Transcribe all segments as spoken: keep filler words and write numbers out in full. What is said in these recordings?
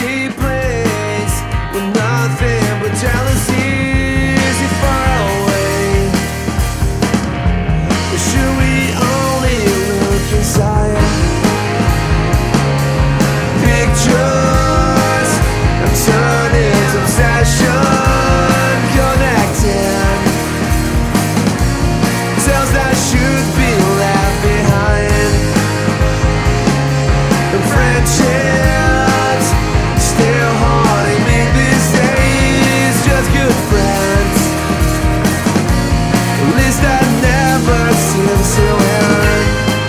lonely place with nothing but jealousy. Is he far away? Or should we only look inside? Pictures have turned into obsession, connecting tales that should be left behind. And friendships still haunting me these days. Just good friends, at least that never seems to end.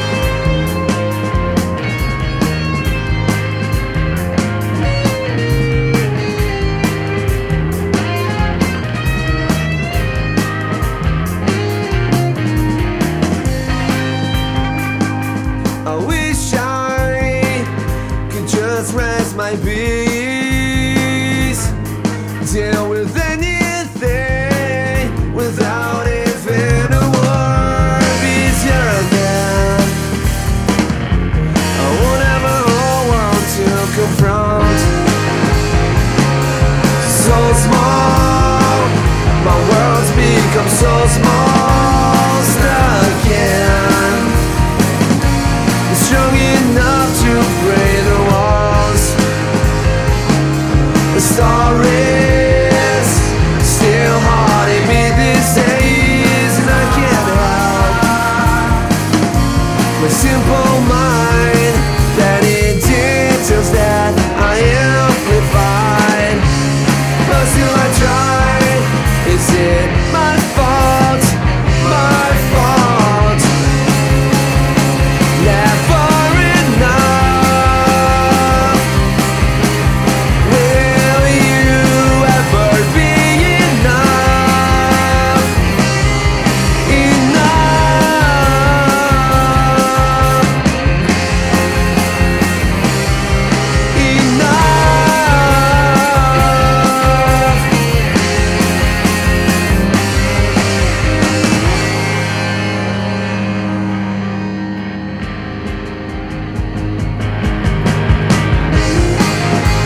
I wish I could just rest my peace, deal with anything without even a word. Easier again. I won't ever want to confront. So small, my world's become so small, stuck in, strong enough to break the walls. The stories still haunting me these days, and I can't help my simple mind that it details that I amplified. But still I try. Is it my fault? My fault? Never enough. Will you ever be enough? Enough. Enough.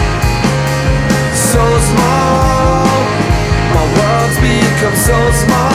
So small, my world's become so small.